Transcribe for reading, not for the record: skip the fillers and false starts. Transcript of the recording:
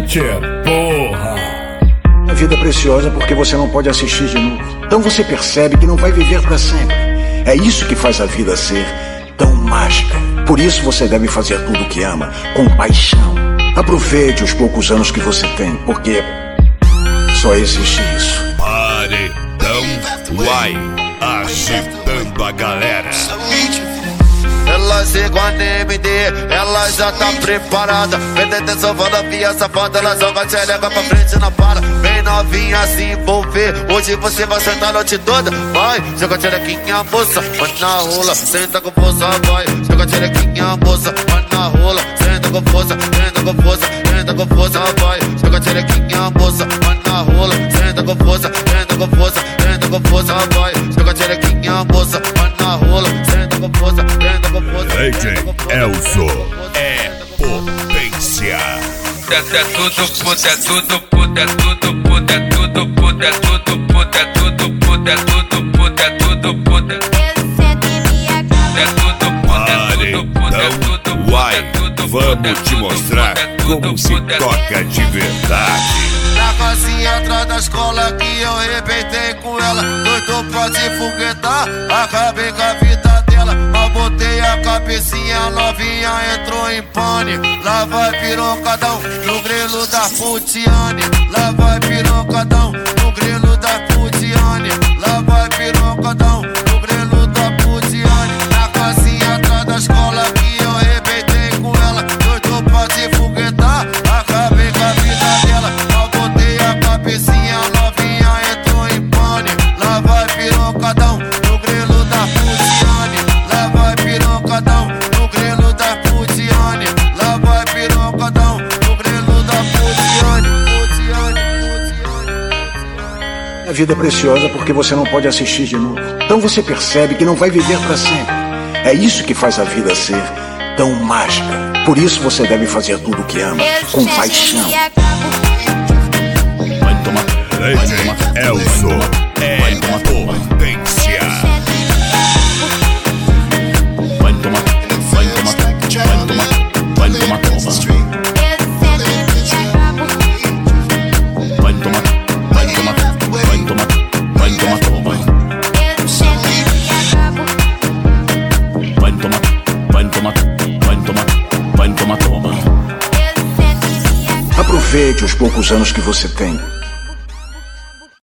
Pitcher, porra! A vida é preciosa porque você não pode assistir de novo. Então você percebe que não vai viver para sempre. É isso que faz a vida ser tão mágica. Por isso você deve fazer tudo o que ama, com paixão. Aproveite os poucos anos que você tem, porque só existe isso. Paredão Uai, agitando a galera. Elas igual a NMD, ela já tá preparada. PDT salvando a via safada, ela joga a xereca pra frente na para. Bem novinha se envolver, hoje você vai sentar a noite toda. Vai, joga a xerequinha moça, vai na rola, senta com força, vai. Joga a xerequinha moça, vai na rola, senta com força, senta com força, senta com força, vai. Joga a xerequinha moça, vai na rola, senta com força, senta com força, senta com força, vai. Joga a xerequinha moça, vai na rola, senta com força, senta com força. DJ Elzo é potência. É tudo puta, é tudo puta, é tudo puta, é tudo puta, é tudo puta, é tudo puta, é tudo puta, é tudo puta. É tudo puta, é tudo puta, é tudo puta. Uai, vamos te mostrar como se toca de verdade. Na casinha atrás da escola que eu arrebentei com ela. Doido pra se foguetar, acabei com a vida dela. Mas botei a cabecinha, novinha entrou em pane. Lá vai pirocadão no grelo da Putiane. Lá vai pirocadão no grelo da Putiane. Lá vai pirocadão no grelo da Putiane. Na casinha atrás da escola que eu arrebentei com ela. Doido pra se foguetar, acabei com a vida dela. Cabecinha novinha entrou em pane. Lá vai pirocadão no grelo da Putiane. Lá vai pirocadão no grelo da Putiane. Lá vai pirocadão no grelo da Putiane. A vida é preciosa porque você não pode assistir de novo. Então você percebe que não vai viver para sempre. É isso que faz a vida ser tão mágica. Por isso você deve fazer tudo o que ama, com paixão. DJ Elzo é potência. Vai tomar Aproveite os poucos anos que você tem.